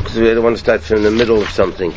because we don't want to start from the middle of something.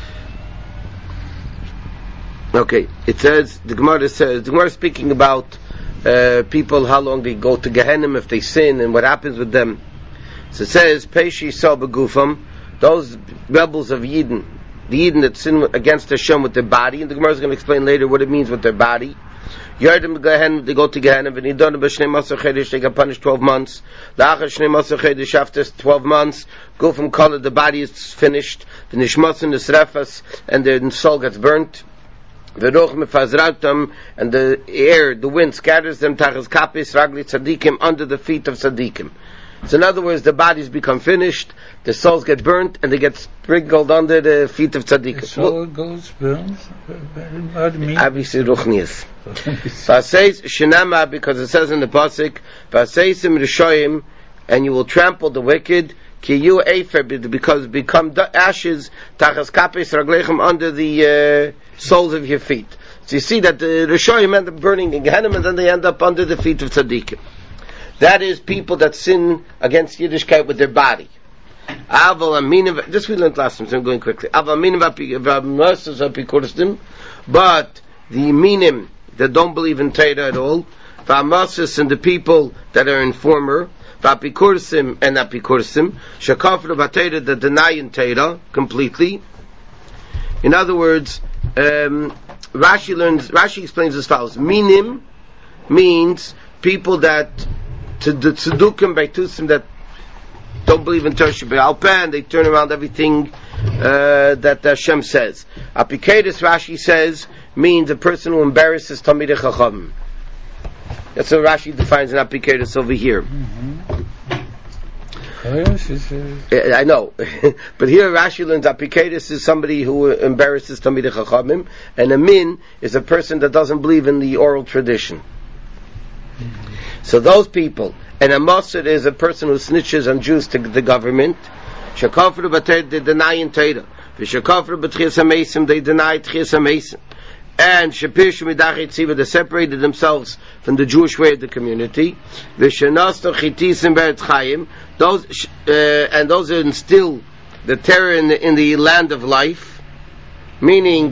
Okay, it says, the Gemara is speaking about people, how long they go to Gehenna if they sin, and what happens with them. So it says, Peishi Sa Begufam, those rebels of Yidden, the Yidden that sin against Hashem with their body, and the Gemara is going to explain later what it means with their body. Yardim Gehenna, they go to Gehenna, and Nidon B'Shnei Masar Chedesh, they get punished 12 months. La'achar Shnei Masar Chedesh, after 12 months, Gufam Kala, the body is finished, the Nishmas and the Srefas, and the soul gets burnt. The roch mefazratam, and the air, the wind scatters them tachas kapis ragli tzadikim, under the feet of tzadikim. So in other words, the bodies become finished, the souls get burnt, and they get sprinkled under the feet of tzadikim. The soul goes burnt? What do you mean? Obviously ruchnias. Vaseis shenama, because it says in the pasuk, Vaseisim rishoyim, and you will trample the wicked, ki you efer, because become ashes tachas kapis raglechem, under the soles of your feet. So you see that the Rishoyim end up burning in Gehenna, and then they end up under the feet of tzaddikim. That is people that sin against Yiddishkeit with their body. This we learned last time, so I'm going quickly. But the minim that don't believe in Torah at all, and the people that are informer, Vapikursim and Apikursim, Shakafra Batera, that deny in Torah completely. In other words, Rashi explains as follows: Minim means people that to the tzedukim by tusim that don't believe in Torah Shebe'al Peh, and they turn around everything that Hashem says. Apikedes, Rashi says, means a person who embarrasses Talmidei Chachamim. That's what Rashi defines an apikedes over here. Mm-hmm. I know, but here Rashi learns apikedes is somebody who embarrasses Talmidei Chachamim, and a min is a person that doesn't believe in the oral tradition. Mm-hmm. So those people, and a mossad is a person who snitches on Jews to the government. Shekafru b'Torah, they deny in Torah. V'shekafru b'tchias hamesim, they deny tchias hamesim. And Shapirshu Midachet Tziva, they separated themselves from the Jewish way of the community. V'shenasto chitisim be'etz chayim, and those that instill the terror in the land of life. Meaning,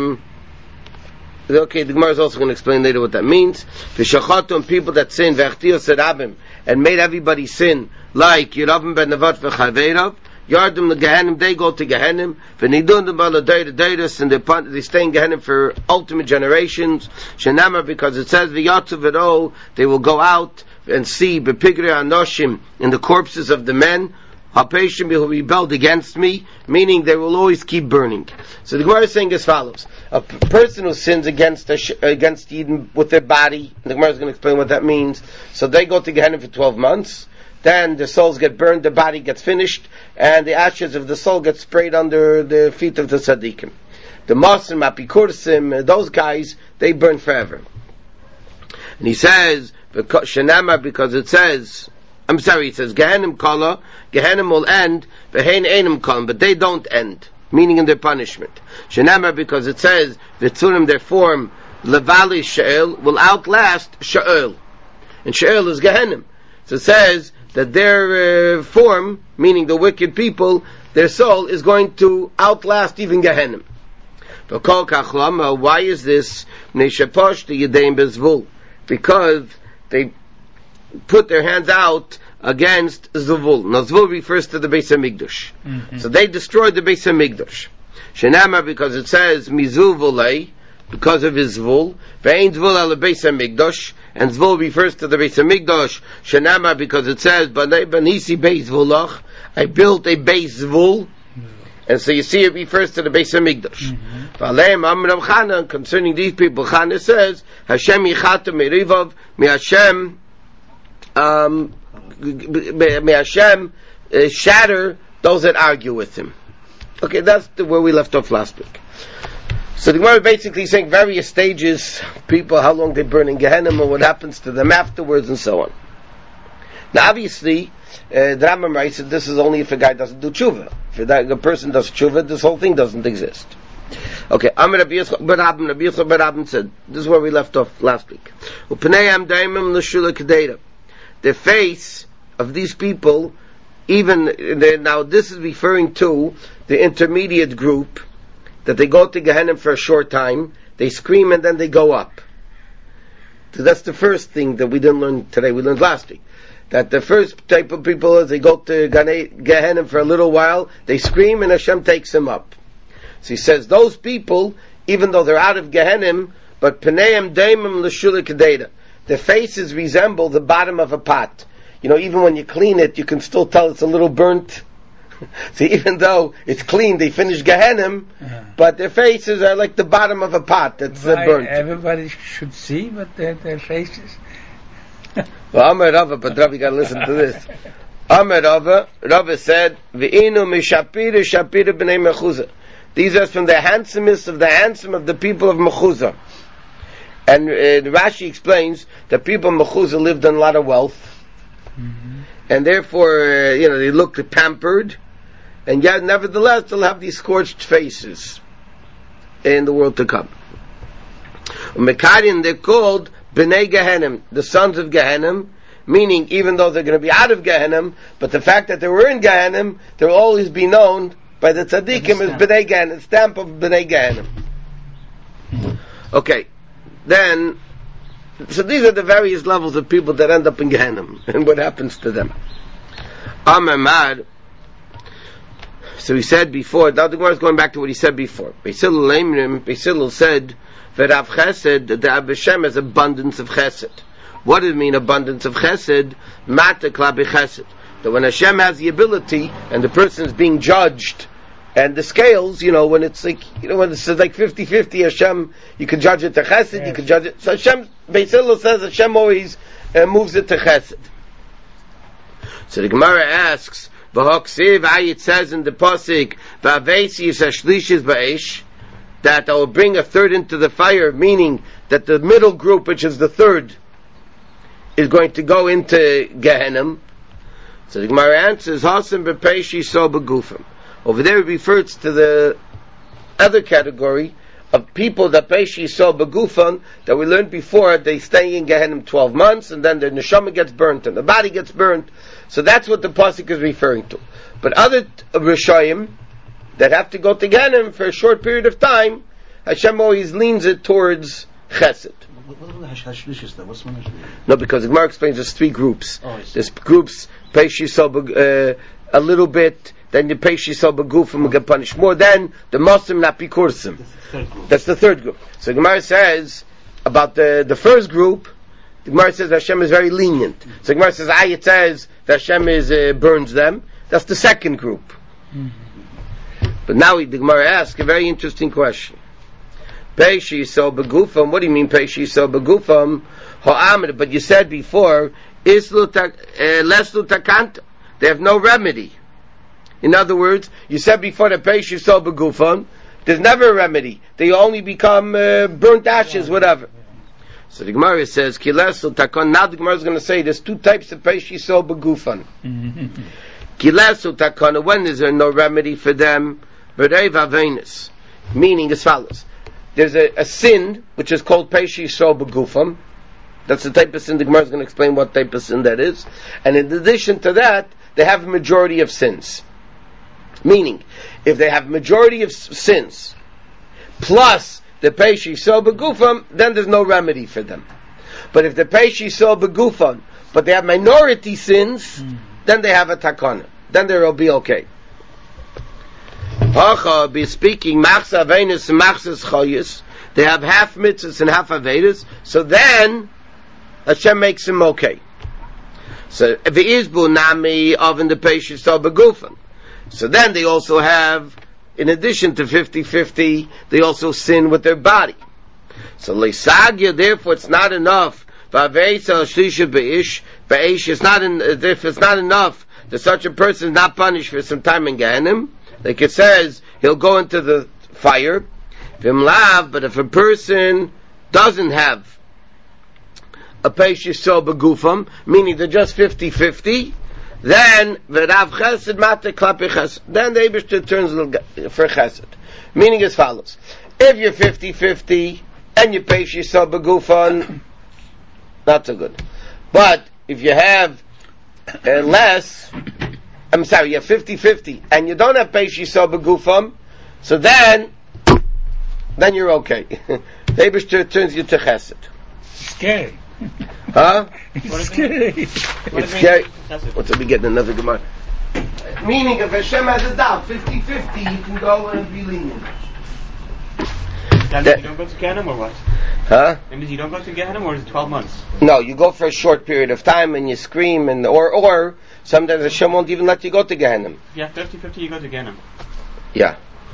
okay, the Gemara is also going to explain later what that means. V'shachatum, people that sin, v'achtios erabim, and made everybody sin, like Yeravim ben Nevat v'chaveirav. Yardim the Gehenim, they go to Gehenim. V'nidun the Baladayra, and they stay in Gehenim for ultimate generations. Shenamar, because it says v'yatzu v'ro, they will go out and see bepigre anoshim, in the corpses of the men. Hapeshim who rebelled against me, meaning they will always keep burning. So the Gemara is saying as follows: a person who sins against Eden with their body, the Gemara is going to explain what that means. So they go to Gehenim for 12 months. Then the souls get burned, the body gets finished, and the ashes of the soul get sprayed under the feet of the tzaddikim. The Mosim, Apikursim, those guys, they burn forever. And he says, Shenamar, because it says, it says, Gehenim Kala, Gehenim will end, Vehein Einim Kala, but they don't end, meaning in their punishment. Shenamar, because it says, Vitzunim, their form, Levali She'el, will outlast She'el. And She'el is Gehenim. So it says that their form, meaning the wicked people, their soul is going to outlast even Gehenim. Why is this? Because they put their hands out against Zvul. Now Zvul refers to the Beis HaMikdash. Mm-hmm. So they destroyed the Beis HaMikdash. Shenamar, because it says Mizu Volei, because of his Zvul. Ve'ein Zvul ala Beis HaMikdash, and Zvul refers to the Beis HaMikdash. Shenamar, because it says Banisi Beis Zvulach, I built a Beis Zvul. And so you see it refers to the Beis HaMikdash. V'aleim Amram Chana, concerning these people, Chana says, Hashem yichata merivav, may Hashem shatter those that argue with him. Okay, that's where we left off last week. So the Gemara is basically saying various stages, people, how long they burn in Gehenna, and what happens to them afterwards, and so on. Now obviously, the Rambam writes that this is only if a guy doesn't do tshuva. If a person does tshuva, this whole thing doesn't exist. Okay, Rabbi Yitzchak said, this is where we left off last week. The face of these people Now this is referring to the intermediate group, that they go to Gehenna for a short time, they scream and then they go up. So that's the first thing that we didn't learn today, we learned last week. That the first type of people is they go to Gehenna for a little while, they scream and Hashem takes them up. So he says those people, even though they're out of Gehenna, but Pneim Daimim L'Shula Kededa, their faces resemble the bottom of a pot. Even when you clean it, you can still tell it's a little burnt. So even though it's clean, they finish Gehenna, but their faces are like the bottom of a pot that's burnt. Everybody should see what their faces. Well, Amar Rava, but Rava, you got to listen to this. Amar Rava said, "V'inu mishapira shapira b'nei Mechuzah." These are from the handsomest of the handsome of the people of Mechuzah. And Rashi explains that people of Mechuzah lived on a lot of wealth, and therefore, they looked pampered. And yet, nevertheless, they'll have these scorched faces in the world to come. Mekarin, they're called B'nai Gehenim, the sons of Gehenim, meaning even though they're going to be out of Gehenim, but the fact that they were in Gehenim, they'll always be known by the tzaddikim as B'nai Gehenim, the stamp of B'nai Gehenim. Okay, then, so these are the various levels of people that end up in Gehenim, and what happens to them. Amar Mar. So he said before, now the Gemara is going back to what he said before. Beis Hillel said that Rav Chesed, that the Abishem has abundance of Chesed. What does it mean, abundance of Chesed? Mata klabi Chesed. That when Hashem has the ability, and the person is being judged, and the scales, when it's like, when it's like 50-50, Hashem, you can judge it to Chesed, yes. You can judge it. So Hashem, Beis Hillel says Hashem always moves it to Chesed. So the Gemara asks, it says in the pasuk, that I will bring a third into the fire, meaning that the middle group, which is the third, is going to go into Gehenna. So the Gemara answers, over there it refers to the other category of people that Peishi saw Begufan, that we learned before, they stay in Gehenna 12 months, and then their neshama gets burnt, and the body gets burnt. So that's what the pasuk is referring to. But other Rishayim that have to go to Gehenna for a short period of time, Hashem always leans it towards Chesed. No, because the Gemara explains there's three groups. There's groups, Peishi saw a little bit, then the Peishi saw Begufan will get punished more, then the Mosim not Pikursim. That's the third group. So Gemara says about the first group, the Gemara says Hashem is very lenient. So Gemara says, it says that Hashem burns them. That's the second group. But now the Gemara asks a very interesting question. Peishi so begufam. What do you mean Peishi so begufam? Ha'amr. But you said before, leslu takanta. They have no remedy. In other words, you said before that Peishi so begufam, there's never a remedy. They only become burnt ashes, whatever. So the Gemara says, Kilesul takon. Now the Gemara is going to say there's two types of Peishi so begufan. Kilesul takon. When is there no remedy for them? B'rei v'avenis. Meaning as follows. There's a sin which is called Peishi so begufan. That's the type of sin. The Gemara is going to explain what type of sin that is. And in addition to that, they have a majority of sins. Meaning, if they have majority of sins, plus the Peishi so begufan, then there's no remedy for them. But if the Peishi so begufan, but they have minority sins, then they have a takana. Then they'll be okay. Hacha be speaking machsa avenus and machsas chayis. They have half mitzvahs and half avedus. So then Hashem makes them okay. So v'izbu nami of in the Peishi so begufan. So then they also have, in addition to 50-50, they also sin with their body. So leisagya, therefore it's not enough. If it's not enough that such a person is not punished for some time in Gehenna, like it says, he'll go into the fire. But if a person doesn't have a Peishi so begufam, meaning they're just 50-50, then v'rav chesed mata klapi chesed. Then the Eibishter turns for chesed. Meaning as follows: if you're 50-50 and you Peishi so begufan, not so good. But if you have less, I'm sorry, you're 50-50, and you don't have Peish Yisrael Begufam, so then you're okay. The Eibishter turns you to Chesed. Scary. Huh? It's scary. It's scary. What's up, we getting another Gemara? Meaning, if Hashem has a doubt, 50-50, you can go and be lenient. That means you don't go to Gehenna or what? Huh? That means you don't go to Gehenna, or is it 12 months? No, you go for a short period of time and you scream, and or sometimes Hashem won't even let you go to Gehenna. Yeah, 50-50 you go to Gehenna. Yeah.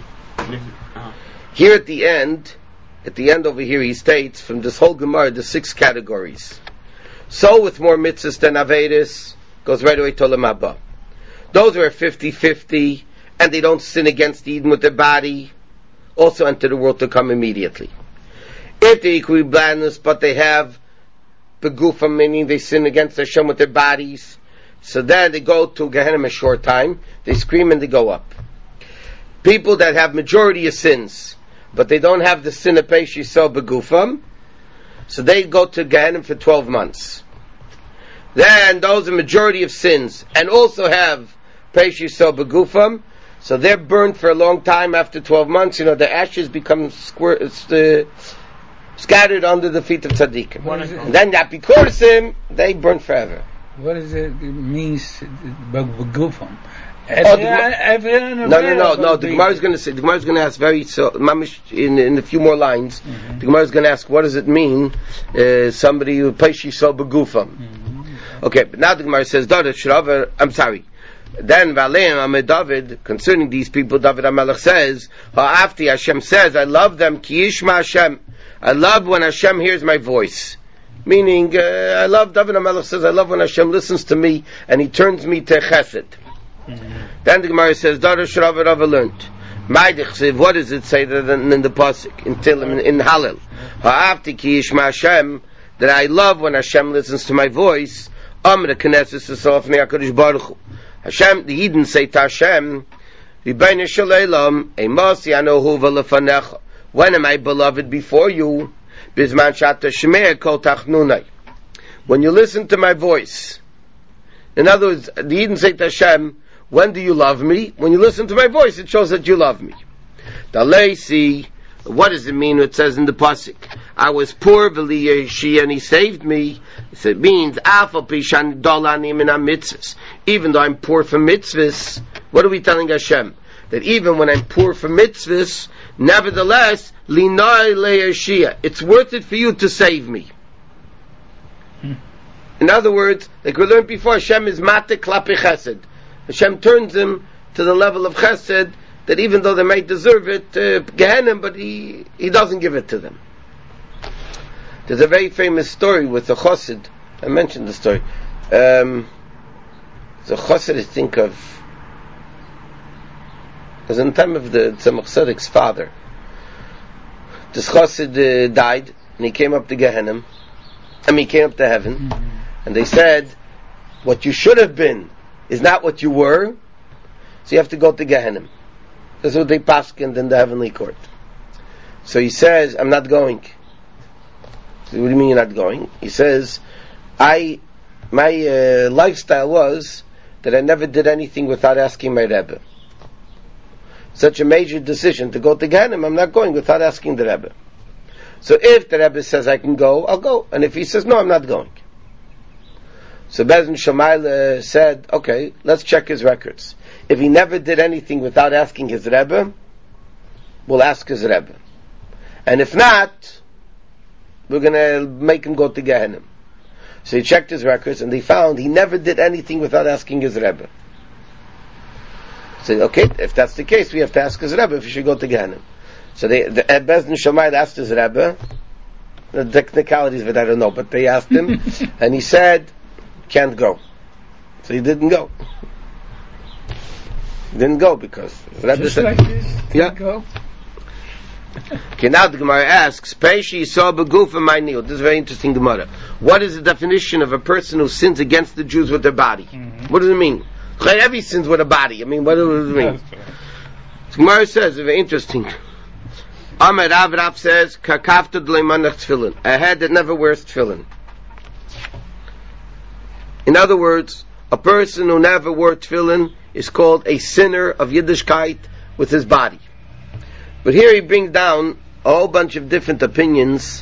Here at the end over here, he states from this whole Gemara the 6 categories. So with more mitzvahs than Averis, goes right away to Olam Haba. Those who are 50-50 and they don't sin against Eden with their body, also enter the world to come immediately. If they're equally blameless, but they have Begufa, meaning they sin against Hashem with their bodies, so then they go to Gehenna a short time, they scream and they go up. People that have majority of sins, but they don't have the sin of Peish Yisrael Begufam, so they go to Gehenna for 12 months. Then those are majority of sins, and also have Peish Yisrael Begufam, so they're burned for a long time after 12 months. The ashes become scattered under the feet of tzaddikim. And then the apikorasim, they burn forever. What does it mean, Begufam? No. The Gemara is going to say. The Gemara is going to ask in a few more lines. Mm-hmm. The Gemara is going to ask, what does it mean? Somebody who Peish Yisrael Begufam. Mm-hmm. Okay, but now the Gemara says, I'm sorry. Then David, concerning these people, David HaMelech says, Ha'afti, Hashem says, I love them, ki yishma Hashem. I love when Hashem hears my voice. Meaning, David HaMelech says, I love when Hashem listens to me and he turns me to Chesed. Mm-hmm. Then the Gemara says, Darash Rava learned. What does it say in the pasuk in Hallel? Ha'afti ki yishma Hashem, that I love when Hashem listens to my voice. Amr Knesset Sofnei HaKadosh Baruch Hu. Hashem, the Eden say to Hashem, when am I beloved before you? When you listen to my voice. In other words, the Eden say to Hashem, when do you love me? When you listen to my voice, it shows that you love me. What does it mean? It says in the pasuk, I was poor, and he saved me. It means, even though I'm poor for mitzvahs, what are we telling Hashem? That even when I'm poor for mitzvahs, nevertheless, it's worth it for you to save me. In other words, like we learned before, Hashem is matek klapi chesed. Hashem turns him to the level of chesed, that even though they might deserve it, Gehenna, but he doesn't give it to them. There's a very famous story with the Chassid. I mentioned the story. The Chassid, I think of, it was in the time of the Tzemach Tzedek's father. This Chassid died, and he came up to Gehenna. He came up to heaven, and they said, what you should have been is not what you were, so you have to go to Gehenna. That's what they paskined in the heavenly court. So he says, I'm not going. So what do you mean you're not going? He says, my lifestyle was that I never did anything without asking my Rebbe. Such a major decision to go to Gehenna, I'm not going without asking the Rebbe. So if the Rebbe says I can go, I'll go. And if he says no, I'm not going. So Beis Din Shammai said, okay, let's check his records. If he never did anything without asking his Rebbe, we'll ask his Rebbe. And if not, we're going to make him go to Gehenna. So he checked his records and they found he never did anything without asking his Rebbe. So okay, if that's the case, we have to ask his Rebbe if he should go to Gehenna. So Beis Din Shammai asked his Rebbe, the technicalities of it I don't know, but they asked him, and he said, can't go. So he didn't go. Didn't go because Rebbe said, like this, yeah. Go. Okay, now the Gemara asks, Peishi Yisrael Begufam Ma'nil. This is a very interesting Gemara. What is the definition of a person who sins against the Jews with their body? Mm-hmm. What does it mean? Every sins with a body. I mean, what does it mean? The Gemara says, very interesting. Amar Rav says, Kakafta d'leimanach tefillin. A head that never wears tefillin. In other words, a person who never wore tefillin, is called a sinner of Yiddishkeit with his body. But here he brings down a whole bunch of different opinions.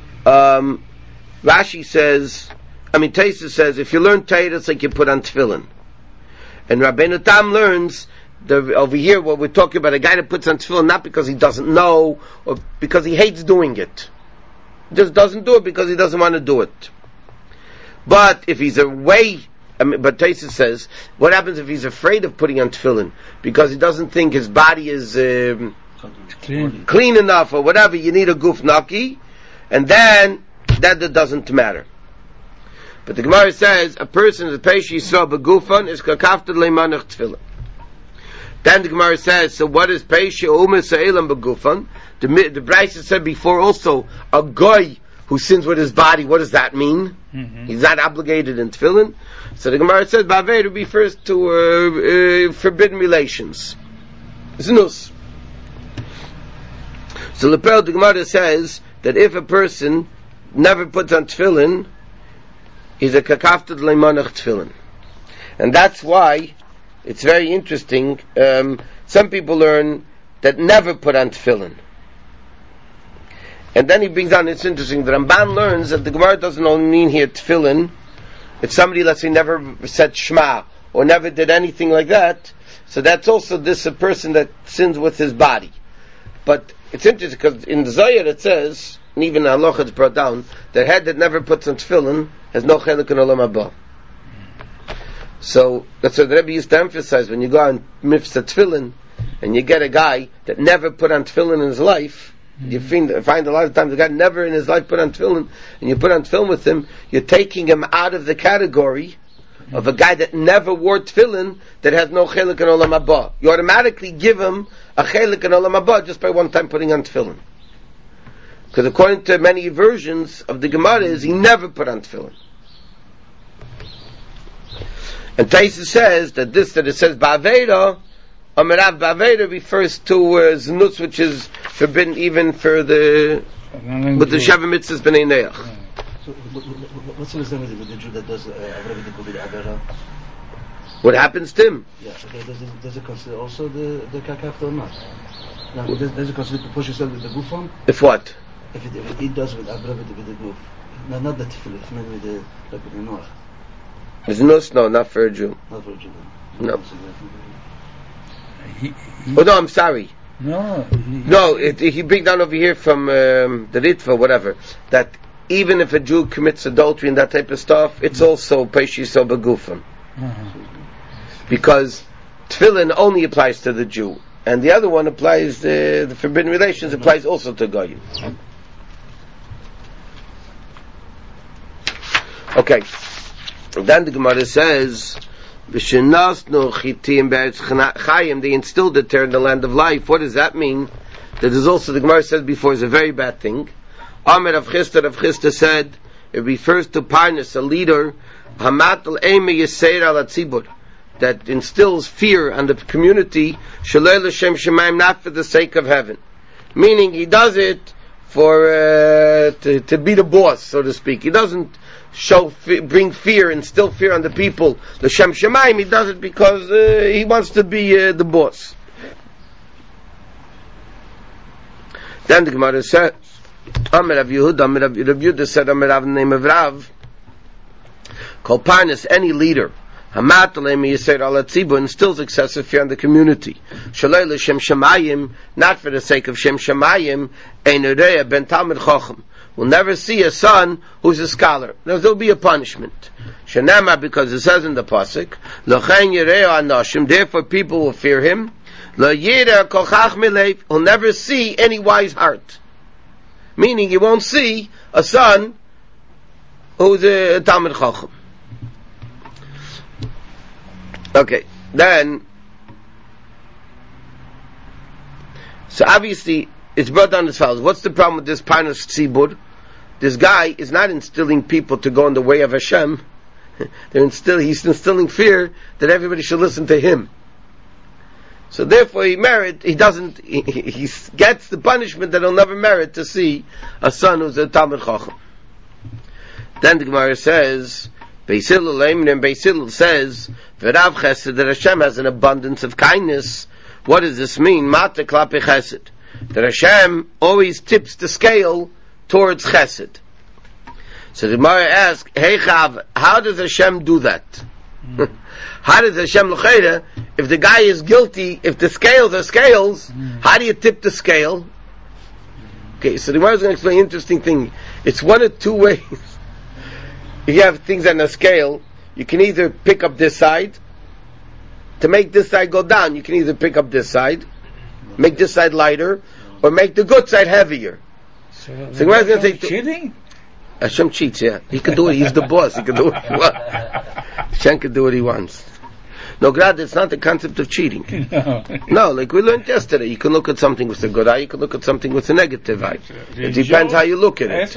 Rashi says, Taisa says, if you learn Torah, it's like you put on tefillin. And Rabbeinu Tam learns, over here, what we're talking about, a guy that puts on tefillin not because he doesn't know, or because he hates doing it. He just doesn't do it because he doesn't want to do it. But if he's away, but Taisa says, what happens if he's afraid of putting on tefillin? Because he doesn't think his body is clean enough or whatever, you need a guf naki, and then that doesn't matter. But the Gemara says, a person is a peish yisrael begufan is kakafted leimanach tefillin. Then the Gemara says, so what is peish u'umes ha'elam begufan? The Brisa said before also, a goy who sins with his body, what does that mean? Mm-hmm. He's not obligated in tefillin. So the Gemara says, Ba'aveiru refers to forbidden relations. Znus. So the Gemara says that if a person never puts on tefillin, he's a kakafted leimanach tefillin. And that's why it's very interesting. Some people learn that never put on tefillin. And then he brings down, it's interesting, the Ramban learns that the Gemara doesn't only mean here tefillin. It's somebody, let's say, never said Shema, or never did anything like that. So that's also a person that sins with his body. But it's interesting, because in the Zohar it says, and even Halacha it's brought down, the head that never puts on tefillin has no chelik in olam haba. So that's what the Rebbe used to emphasize, when you go on mitzvah tefillin, and you get a guy that never put on tefillin in his life, you find a lot of times the guy never in his life put on tefillin, and you put on tefillin with him, you're taking him out of the category of a guy that never wore tefillin that has no chelik in olam haba. You automatically give him a chelik in olam haba just by one time putting on tefillin. Because according to many versions of the Gemara is he never put on tefillin. And Taisa says that it says Ba'aveiru, Amarav Ba'aveiru refers to Znutz, which is forbidden even for with the Sheva Mitzvahs B'nai Neach. So what's the reason with the Jew that does Avra B'Dikul B'Avera? What happens to him? Yeah, does it consider also the kakafta or not? Now, does it consider to push yourself with the gufon? If what? If it does with Avra with the guf. No, not the tefillah, it's maybe with the Noach. Znutz, no, not for a Jew. Not for a Jew. No. No, I'm sorry. No. He brings down over here from the Ritva, whatever, that even if a Jew commits adultery and that type of stuff, it's also peish yisrael begufan. Because tefillin only applies to the Jew, and the other one applies, the forbidden relations applies also to Goyim. Okay. Then the Gemara says, they instilled the Torah in the land of life. What does that mean? That is also, the Gemara says before, is a very bad thing. Amar Rav Chisda said, it refers to Parnas, a leader, that instills fear on the community, not for the sake of heaven. Meaning, he does it for to be the boss, so to speak. He doesn't bring fear, instill fear on the people. The Shem Shemaim, he does it because he wants to be the boss. Then the Gemara says, Amar Rav Yehuda said, Amar Rav, in the name of Rav, Kol Parnas, any leader, instills excessive fear on the community. Shalei l'shem Shemayim, not for the sake of Shem Shemayim, ein ureya ben Talmid Chacham. We'll never see a son who's a scholar. There'll be a punishment. Shenema, because it says in the pasuk, L'chein yireo anashim, therefore people will fear him. L'yireh kol chachmei leiv, he'll never see any wise heart. Meaning he won't see a son who's a Talmid Chacham. Okay, then, so obviously, it's brought down as follows. What's the problem with this Parnas Tzibur? This guy is not instilling people to go in the way of Hashem. He's instilling fear that everybody should listen to him. So therefore he gets the punishment that he'll never merit to see a son who's a Talmid Chacham. Then the Gemara says, Beis Hillel says, V'rav chesed, that Hashem has an abundance of kindness. What does this mean? Mata klape chesed. That Hashem always tips the scale towards chesed. So the Gemara asks, hey Chav, how does Hashem do that? How does Hashem l'chayra, if the guy is guilty, if the scales are scales, how do you tip the scale? Okay, so the Gemara is going to explain an interesting thing. It's one of two ways. If you have things on a scale, you can either pick up this side, to make this side go down, you can either pick up this side, make this side lighter, or make the good side heavier. So the Gemara is going to say, cheating? Hashem cheats, yeah. He can do it, he's the boss, he can do what he wants. Hashem can do what he wants. No, Grad, it's not the concept of cheating. No, like we learned yesterday, you can look at something with a good eye, you can look at something with a negative eye. It depends how you look at it.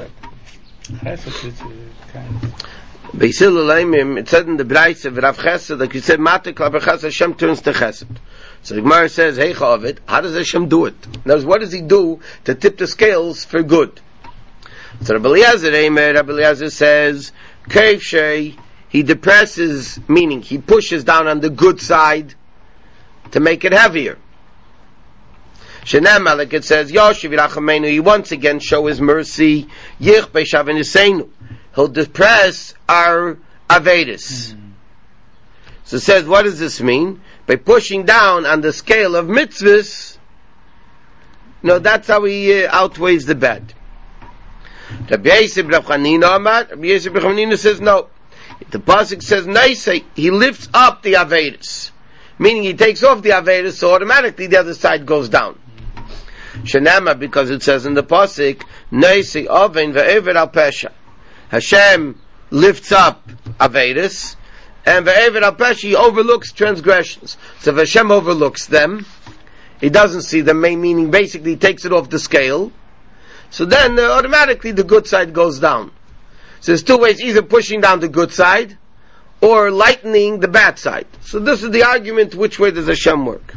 Beisil Ulaimim, it said in the Braise of Rav Chesed, like you said, Mata Klaper Chesed, Hashem turns to Chesed. So the Gemara says, hey Chavid, how does Hashem do it? In other words, what does he do to tip the scales for good? So Rabbi Eliezer says, Keif Shei, he depresses, meaning he pushes down on the good side to make it heavier. Shenem, like it says, Yoshev Yirachamenu, he once again show his mercy, Yich Beishavin Yiseinu, he'll depress our Avedis. So it says, what does this mean? By pushing down on the scale of mitzvahs, no, that's how he outweighs the bad. Rabbi Yosef Rav Chanina says no. The pasuk says Naisei, he lifts up the Avedis, meaning he takes off the Avedis, so automatically the other side goes down. Shenama, because it says in the pasuk Naisei Oven ve'ever al pesha. Hashem lifts up Avedis, and ve'ever al pesha, he overlooks transgressions. So if Hashem overlooks them, he doesn't see them, meaning basically he takes it off the scale. So then automatically the good side goes down. So there's two ways, either pushing down the good side or lightening the bad side. So this is the argument, which way does Hashem work?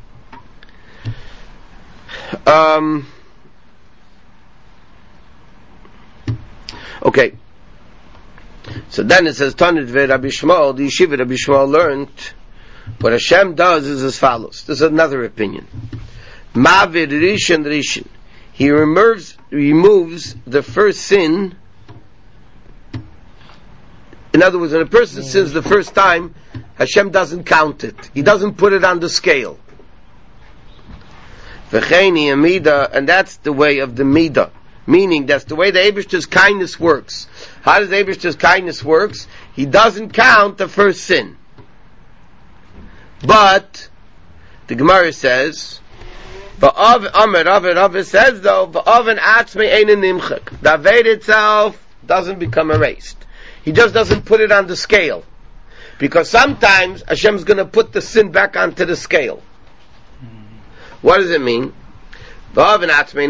Okay. So then it says, Tanit Rabbi Shmuel, the Yeshiva Rabbi Shmuel learned, what Hashem does is as follows. This is another opinion. Ma'avir Rishon Rishon. He removes the first sin. In other words, when a person sins the first time, Hashem doesn't count it. He doesn't put it on the scale. And that's the way of the midah. Meaning, that's the way the Eibishter's kindness works. How does the Eibishter's kindness works? He doesn't count the first sin. But, the Gemara says, Rav says though, the Aved itself doesn't become erased. He just doesn't put it on the scale. Because sometimes Hashem's going to put the sin back onto the scale. What does it mean? But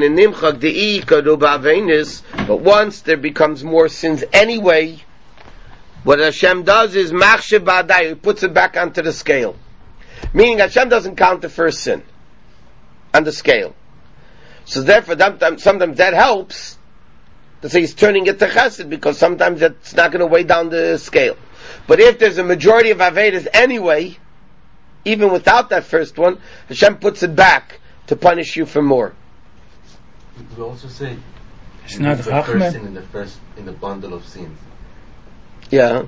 once there becomes more sins anyway, what Hashem does is he puts it back onto the scale. Meaning Hashem doesn't count the first sin on the scale. So therefore, sometimes that helps to say he's turning it to chesed, because sometimes that's not going to weigh down the scale. But if there's a majority of Avedas anyway, even without that first one, Hashem puts it back to punish you for more. We also say it's not the first sin in the bundle of sins. Yeah.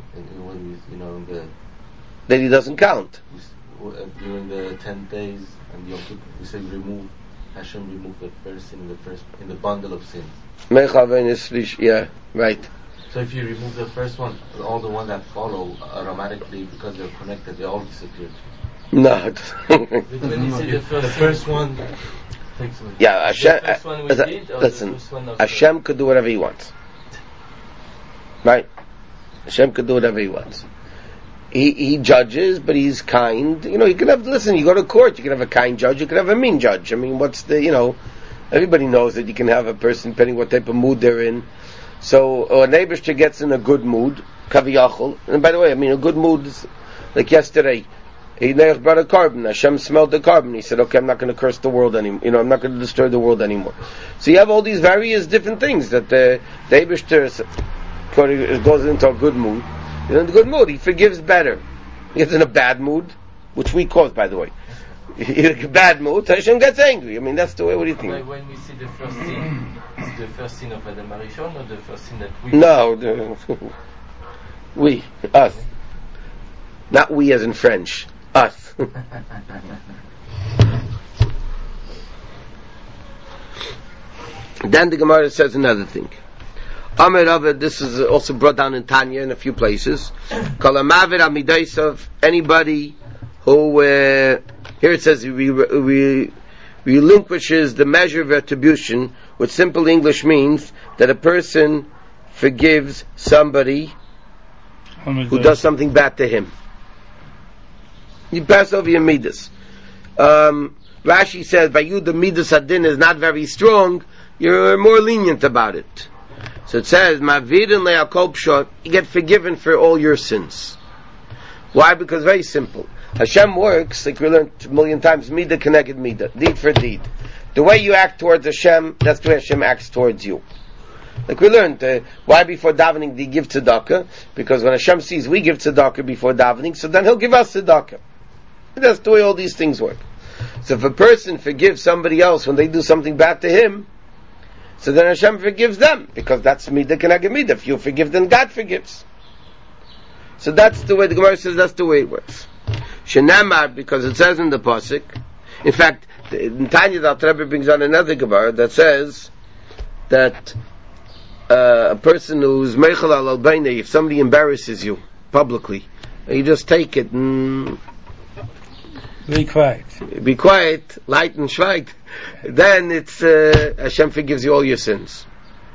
That he doesn't count. During the 10 days and Yom Kippur, we say Hashem remove the first sin in the bundle of sins. Yeah, right. So if you remove the first one, all the ones that follow automatically, because they're connected, they all disappear. No. When you say the first one, yeah, Hashem. Listen, Hashem could do whatever He wants. Right? Hashem could do whatever He wants. He judges, but He's kind. You can have, you go to court, you can have a kind judge, you can have a mean judge. I mean, everybody knows that you can have a person depending what type of mood they're in. So, a Eibishter gets in a good mood, kaviyachol. And by the way, a good mood is, like yesterday, he brought a carbon. Hashem smelled the carbon. He said, okay, I'm not going to curse the world anymore. I'm not going to destroy the world anymore. So you have all these various different things that the Eibishter goes into a good mood. In a good mood, He forgives better. He gets in a bad mood, which we cause, by the way. In a bad mood, Hashem gets angry. I mean, that's the way. What do you think? When we see the first sin, is the first sin of Adam Arishon or the first sin that we? No, we, us. Not we as in French. Us. Then the Gemara says another thing. Amar Rava, this is also brought down in Tanya in a few places. Kol ha'mavir amidaisav, anybody who, here it says, relinquishes the measure of retribution, which simple English means that a person forgives somebody who does something bad to him. You pass over your midas. Rashi says, by you the midas adin is not very strong, you're more lenient about it. So it says, Mavirin le'akol pshot, you get forgiven for all your sins. Why? Because very simple. Hashem works, like we learned a million times, midah connected midah, deed for deed. The way you act towards Hashem, that's the way Hashem acts towards you. Like we learned, why before davening do you give tzedakah? Because when Hashem sees we give tzedakah before davening, so then He'll give us tzedakah. That's the way all these things work. So if a person forgives somebody else when they do something bad to him, so then Hashem forgives them, because that's midah keneged midah. If you forgive, then God forgives. So that's the way the Gemara says. That's the way it works. Shenamar, because it says in the pasuk. In fact, in Tanya, the Alter Rebbe brings on another Gemara that says that a person who's meichel al albeini, if somebody embarrasses you publicly, you just take it and be quiet. Be quiet, light and schweigt. Then it's Hashem forgives you all your sins.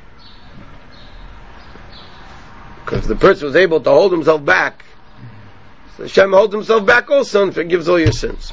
Because the person was able to hold himself back. So Hashem holds himself back also and forgives all your sins.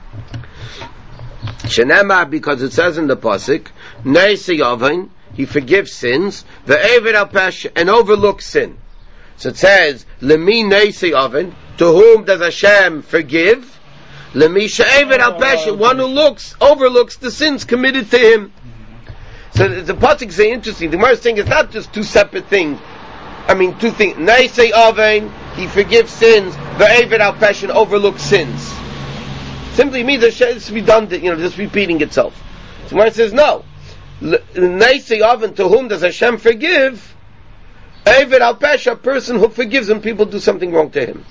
Shenema, because it says in the pasuk, Neisei Oven, he forgives sins, ve'eved al pesh, and overlooks sin. So it says, Lemi Neisei Oven, to whom does Hashem forgive? Lemi she'eved al pesh, one who overlooks the sins committed to him. So the pasuk is very interesting. The Gemara is saying it's not just two separate things. I mean, two things. Neisei Oven, he forgives sins, ve'eved al pesh, and overlooks sins. Simply means that it's redundant, just repeating itself. So Gemara says no. Neisei Oven, to whom does Hashem forgive? Eved al pesh, a person who forgives when people do something wrong to him.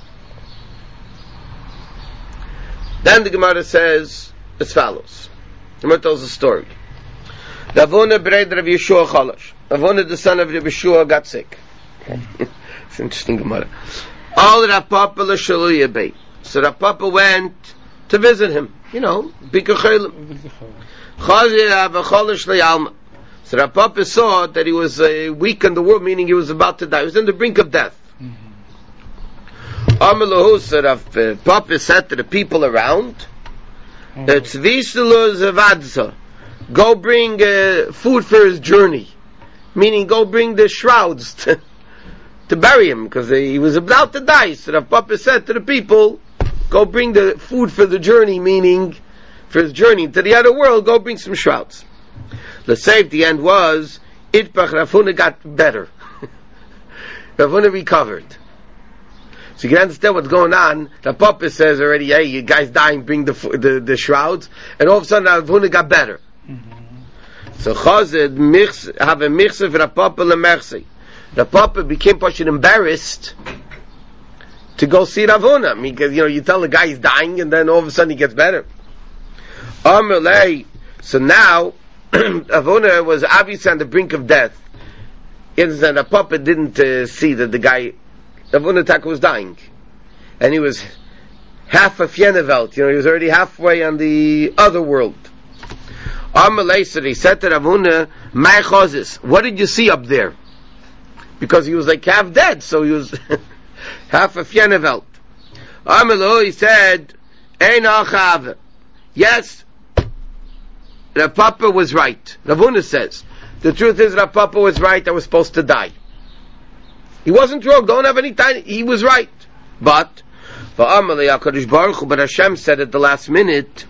Then the Gemara says as follows. The Gemara tells a story. Ravuna b'reid Rav Yeshua Chalash. Ravuna, the son of Rav Yeshua, got sick. It's interesting Gemara. All Rav Papa l'shaluya beit. So Rav Papa went to visit him. Bikachelim. Chazir Rav Chalash le'alma. So Rav Papa saw that he was weak in the world, meaning he was about to die. He was on the brink of death. Amalahu, so Rav Papa said to the people around, go bring food for his journey. Meaning, go bring the shrouds to bury him, because he was about to die. So Rav Papa said to the people, go bring the food for the journey, meaning for his journey to the other world, go bring some shrouds. The save, the end was, Itpach Rav Huna got better. Rav Huna recovered. So you can understand what's going on. The Papa says already, hey, you guys dying, bring the shrouds. And all of a sudden, Rav Huna got better. So Chazed have a michse for Rav Papa lemersi. Rav Papa became embarrassed to go see Rav Huna. Because, you tell the guy he's dying and then all of a sudden he gets better. So now, Rav Huna was obviously on the brink of death. And Rav Papa didn't see that the guy, Rav Huna was dying. And he was half a Fienevelt. He was already halfway on the other world. So he said to Rav Huna, my chazis, what did you see up there? Because he was like half dead, so he was half a Fienevelt. He said, Ein achav. Yes, Rav Papa was right. Rav Huna says, the truth is Rav Papa was right, I was supposed to die. He wasn't wrong, don't have any time, he was right. But Hashem said at the last minute,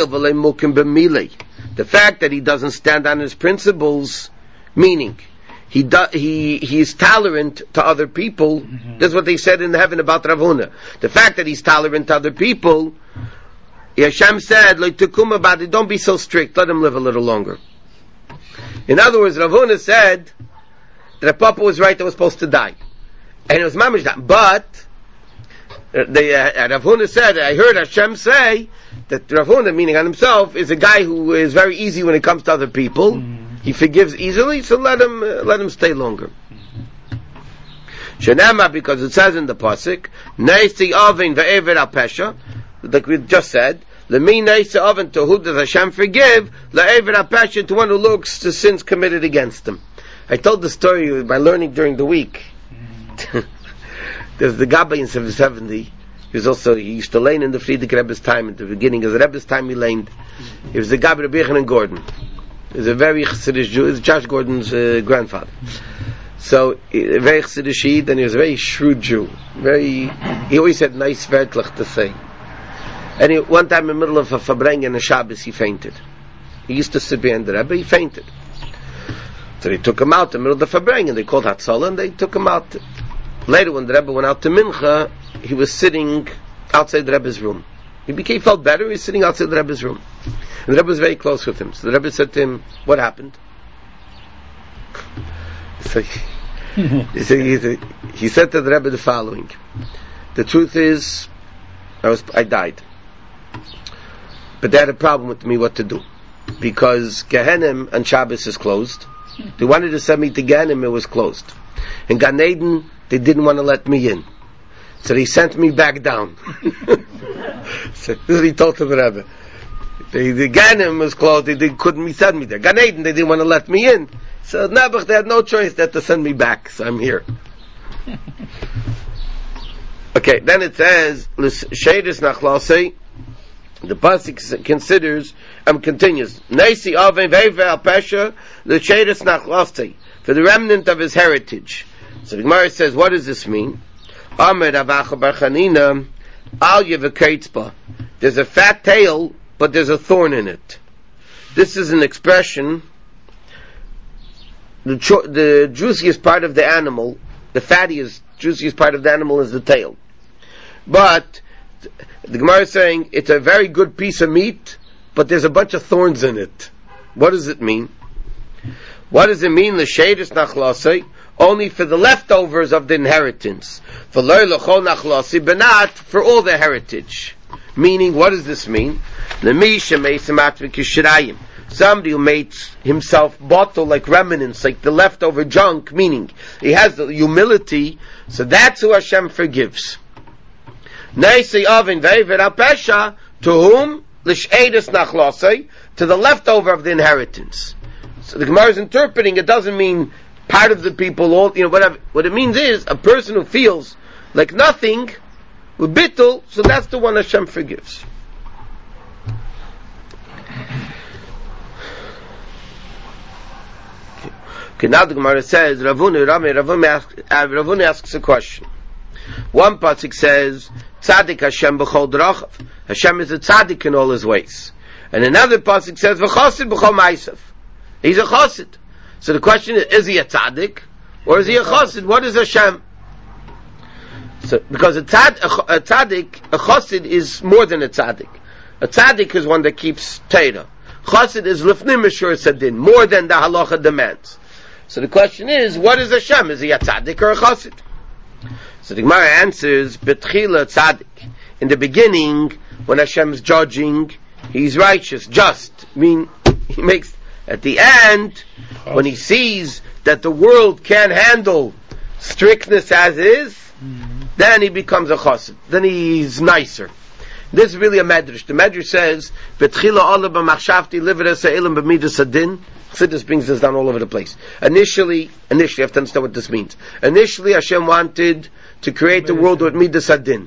the fact that he doesn't stand on his principles, meaning, he is tolerant to other people. Mm-hmm. That's what they said in heaven about Rav Huna. The fact that he's tolerant to other people, Hashem said, like Tukum about it, don't be so strict, let him live a little longer. In other words, Rav Huna said that Papa was right, that was supposed to die. And it was mamish that. But Rav Huna said, I heard Hashem say that Rav Huna, meaning on himself, is a guy who is very easy when it comes to other people. Mm-hmm. He forgives easily, so let him stay longer. Shenema, because it says in the pasuk, Neisi Avin ve'ever al pesha, like we just said, Lemi Neisi Avin, to who does Hashem forgive? Le'ever al pesha, to one who looks to sins committed against him. I told the story by learning during the week. There's the Gabbai in 70. He used to lane in the Friedrich Rebbe's time. At the beginning of the Rebbe's time, he laned. He was the Gabbai Rabbi Yochanan Gordon. He was a very Chassidish Jew. He was Josh Gordon's grandfather. So, very Chassidish Yid, and he was a very shrewd Jew. He always had nice Vertlach to say. And one time in the middle of a Fabrengen and a Shabbos, he fainted. He used to sit behind the Rebbe, he fainted. So they took him out in the middle of the Fabrengen, they called Hatzalah, and they took him out. Later, when the Rebbe went out to Mincha, he was sitting outside the Rebbe's room. He felt better, he was sitting outside the Rebbe's room. And the Rebbe was very close with him. So the Rebbe said to him, what happened? So he said to the Rebbe the following: the truth is, I died. But they had a problem with me what to do. Because Gehenim and Shabbos is closed. They wanted to send me to Gehenim, it was closed. In Gan Eden, they didn't want to let me in. So they sent me back down. So this is what he told to the Rebbe. The Gehenim was closed, they couldn't send me there. Gan Eden, they didn't want to let me in. So Nebuch, they had no choice, they had to send me back, so I'm here. Okay, then it says, Sheiris Nachlasei, the pasuk considers, continues, Neisi Avei Veive Al Pesha, the Sheiris Nachlasei, for the remnant of his heritage. So the Gemara says, what does this mean? Amar Avacha Bar Chanina, Al Yevekeitzba. There's a fat tail, but there's a thorn in it. This is an expression. The juiciest part of the animal, the fattiest, juiciest part of the animal is the tail. But the Gemara is saying it's a very good piece of meat, but there's a bunch of thorns in it. What does it mean? What does it mean? L'sheiris nachlasei, only for the leftovers of the inheritance. For lo l'chol nachlasei, but not for all the heritage. Meaning, what does this mean? L'mi shemeisem atvik yishirayim. Somebody who makes himself bottle like remnants, like the leftover junk, meaning he has the humility, so that's who Hashem forgives. Neisei Avin Veiver Al Pesha, to whom? L'sheiris nachlasei, to the leftover of the inheritance. So the Gemara is interpreting, it doesn't mean part of the people, all, whatever. What it means is, a person who feels like nothing, with bittul, so that's the one Hashem forgives. Okay, now the Gemara says, Ravuna asks a question. One pasuk says, Tzadik Hashem b'chol drachav. Hashem is a tzaddik in all his ways. And another pasuk says, V'chosid b'chol ma'asav. He's a chosid. So the question is he a tzaddik? Or is he a chosid? What is Hashem? So, because a tzaddik, a chosid is more than a tzaddik. A tzaddik is one that keeps Torah. Chosid is lifnim mishur sadin, more than the halacha demands. So the question is, what is Hashem? Is he a tzaddik or a chosid? So the Gemara answers, Betchila tzaddik. In the beginning, when Hashem is judging, he's righteous, just. He makes, at the end, when he sees that the world can't handle strictness as is, then he becomes a chosid. Then he's nicer. This is really a medrash. The medrash says, Betchila Allah b'machshavti livra se'elim b'midas adin. Chassidus brings this down all over the place. Initially, you have to understand what this means. Initially, Hashem wanted to create the world with midas adin.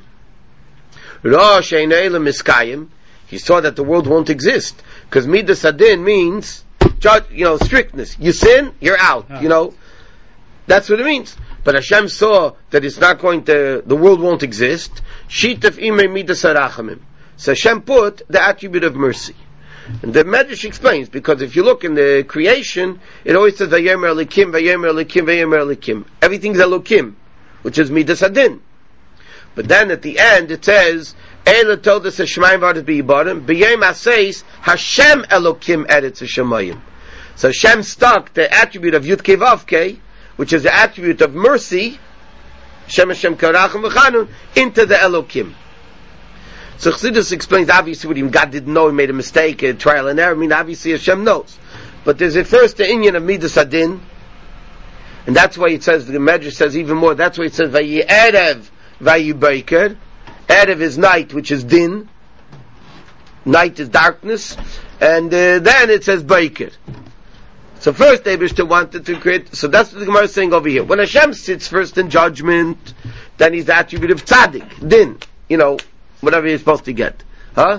He saw that the world won't exist. Because midas adin means, strictness. You sin, you're out. That's what it means. But Hashem saw that it's not the world won't exist. Shitaf imei midas harachamim. So Hashem put the attribute of mercy. And the Medrash explains, because if you look in the creation, it always says Vayomer Elikim, Vayomer Elikim, Vayomer Elikim. Everything's Elokim, which is Midas Adin. But then at the end it says, Eila told us Shemaim Vardas B'Yibarim, B'Yom HaSeis, Hashem Elokim Eretz HaShemayim. So Hashem stuck the attribute of Yud Kei Vav Kei, which is the attribute of mercy, Hashem Karachim V'Chanun, into the Elokim. So Chassidus explains, obviously, what God didn't know, he made a mistake, a trial and error. I mean, obviously Hashem knows. But there's at first the inyan of Midas Adin, and that's why it says, the Medrash says even more, that's why it says, Vayi Erev, Vayi Beiker. Erev is night, which is Din. Night is darkness. And then it says Beiker. So first, Eibishter wanted to create, so that's what the Gemara is saying over here. When Hashem sits first in judgment, then he's the attribute of Tzaddik, Din, whatever you're supposed to get. Huh?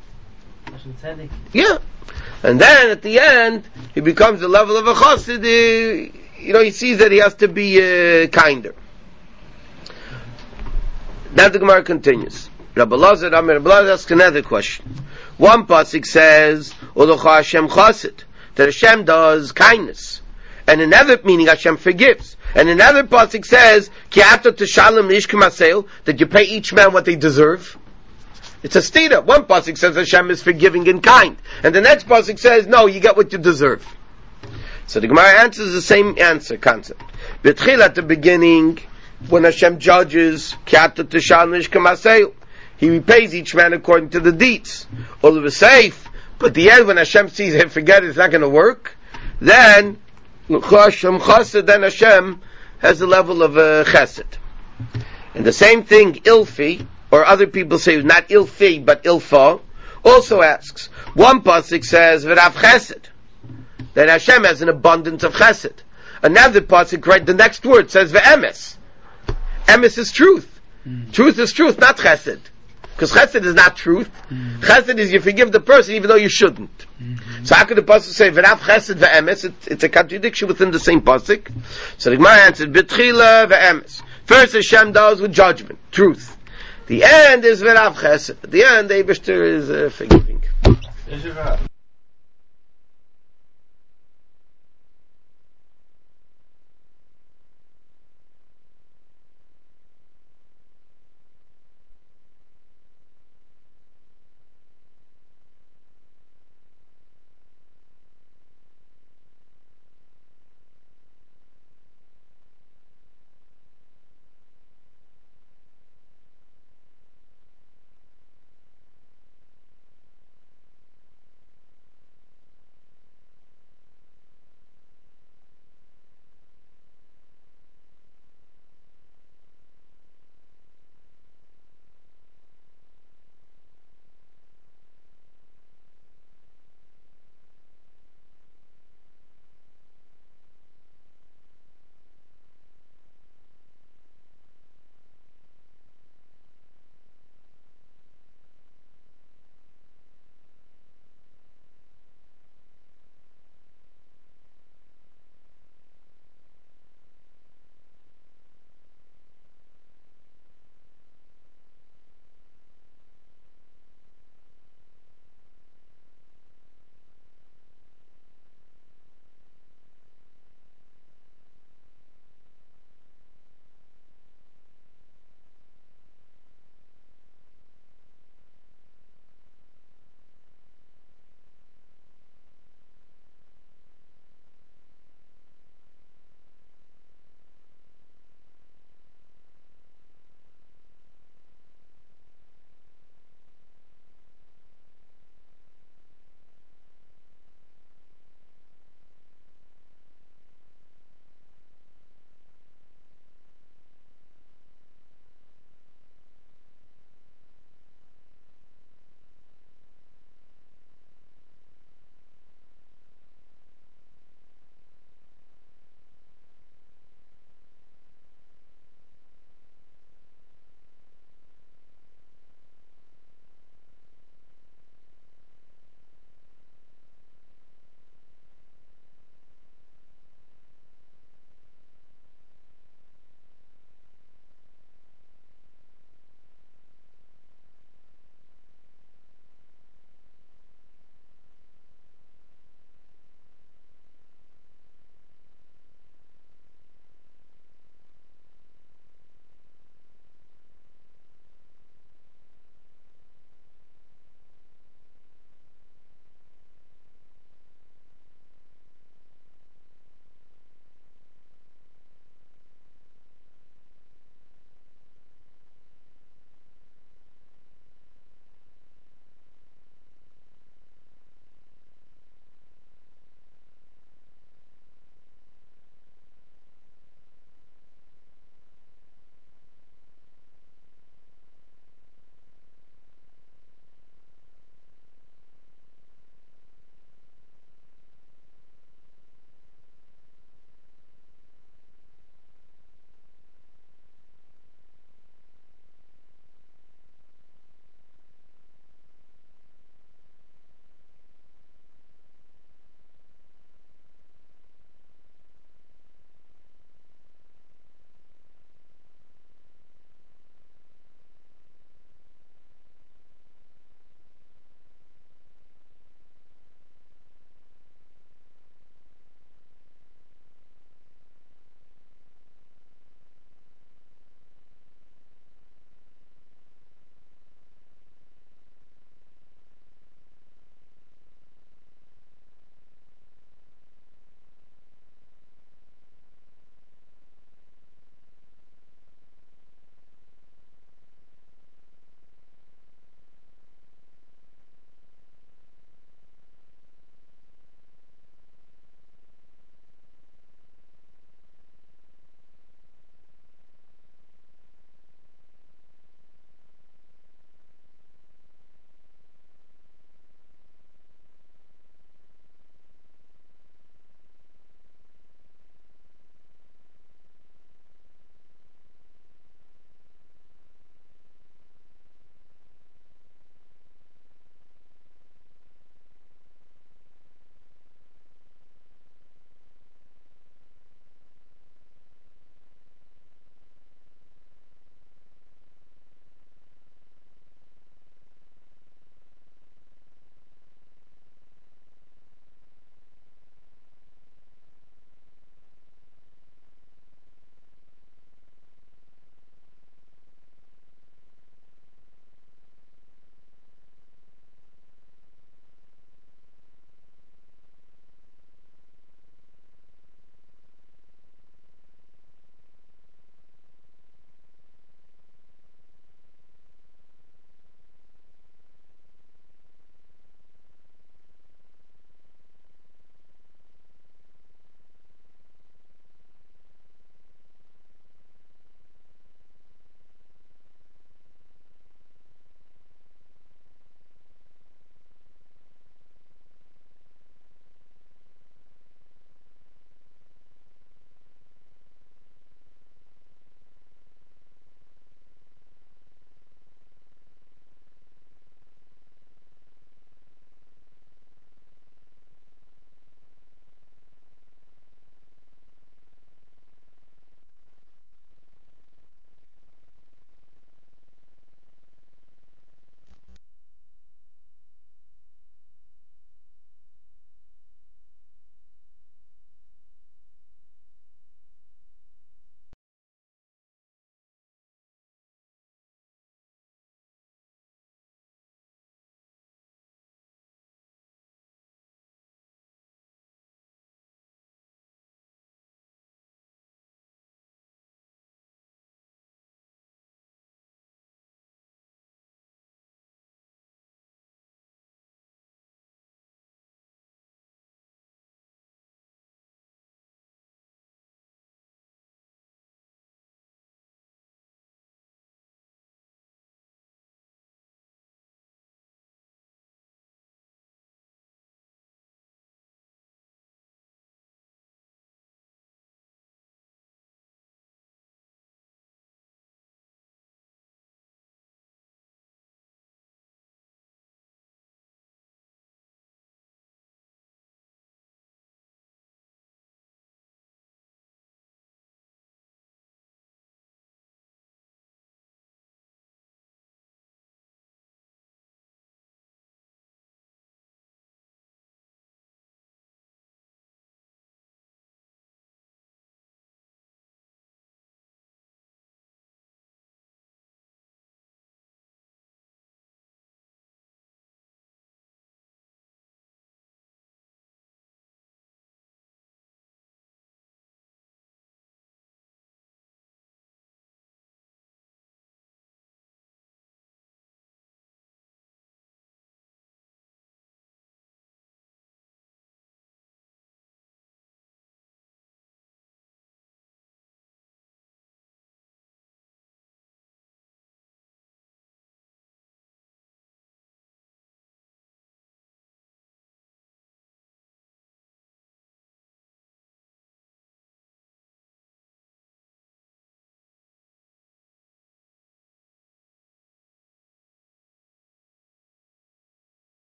Yeah. And then at the end, he becomes the level of a chassid, he sees that he has to be kinder. Now the Gemara continues. Rabbi Lazar asks another question. One pasuk says, Olocha Hashem chassid, that Hashem does kindness. And another meaning Hashem forgives. And another pasuk says, Ki ato teshalem liishkim haseil, that you pay each man what they deserve. It's a stira. One pasuk says Hashem is forgiving and kind, and the next pasuk says, no, you get what you deserve. So the Gemara answers the same concept. B'tchil, at the beginning, when Hashem judges, he repays each man according to the deeds. All of a safe, but the end, when Hashem sees him forget it's not going to work, then Hashem has the level of chesed. And the same thing, Ilfi, or other people say not Ilfi but Ilfa, also asks. One pasuk says V'rav Chesed, that Hashem has an abundance of Chesed. Another pasuk, right, the next word says V'emes. Emes is truth. Truth is truth, not Chesed. Because Chesed is not truth. Chesed is you forgive the person even though you shouldn't. So how could the pasuk say V'rav Chesed V'emes? It's a contradiction within the same pasuk. So the Gemara answered B'tchila V'emes. First Hashem does with judgment, truth. The end is V'rav Chesed. At the end, the Eibishter is forgiving.